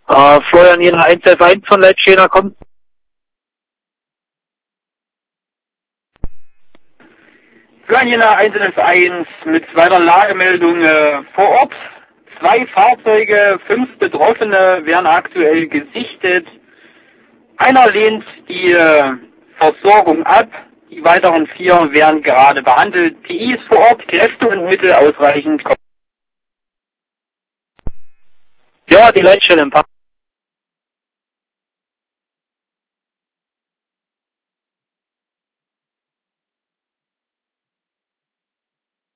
Florian Jena 111 von Leitschäner kommt. Florian Jena 111 mit zweiter Lagemeldung vor Ort. 2 Fahrzeuge, 5 Betroffene werden aktuell gesichtet. Einer lehnt die Versorgung ab. Die weiteren 4 werden gerade behandelt. PI ist vor Ort, Kräfte und Mittel ausreichend. Ja, die Leitstelle im Park.